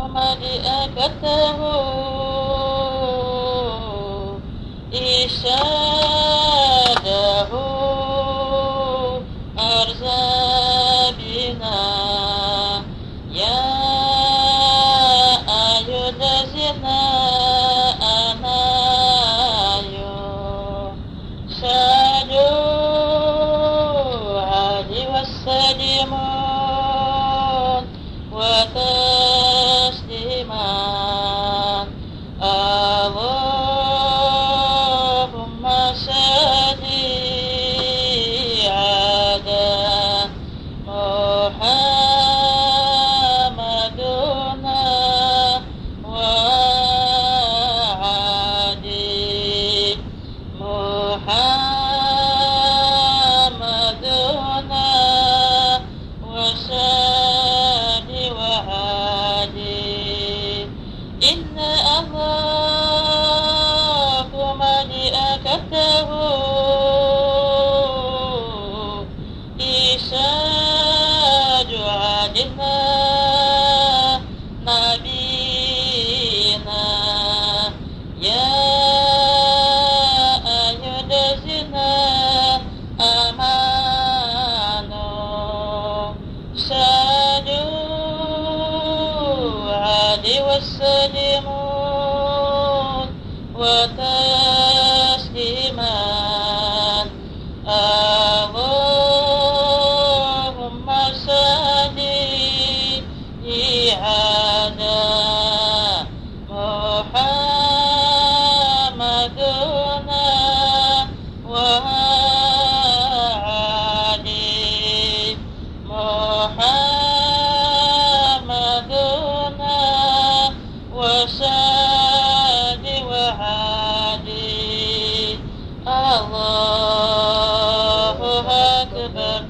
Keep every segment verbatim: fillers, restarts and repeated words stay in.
ملائكته إرشاده أرزابنا يا أيها الذين آمنوا صلوا عليه وسلموا وتسليما اللهم صل على محمدنا وعلي محمدنا وصحبه وعلي إن الله وملائكته يصلون على نبينا يا أيها الذين آمنوا صلوا عليه وسلموا وتسليما اللهم صل على محمدنا وعلي محمدنا وصحبه وعلي الله أكبر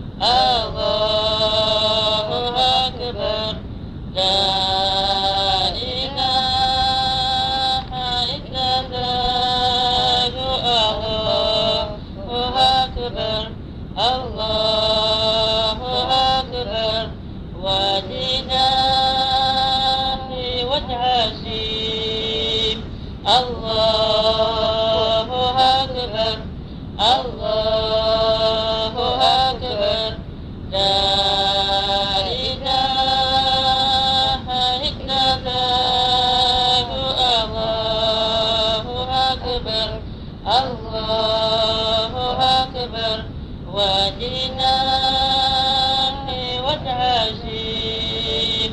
الله أكبر لا إله إلا الله الله أكبر الله أكبر ولله والعظيم الله أكبر الله أكبر لا إله إلا الله الله أكبر الله أكبر ولله والعظيم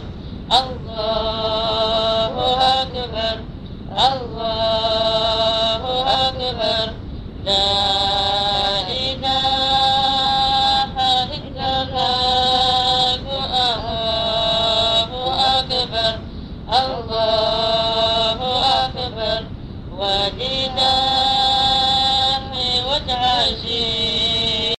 الله أكبر الله أكبر لا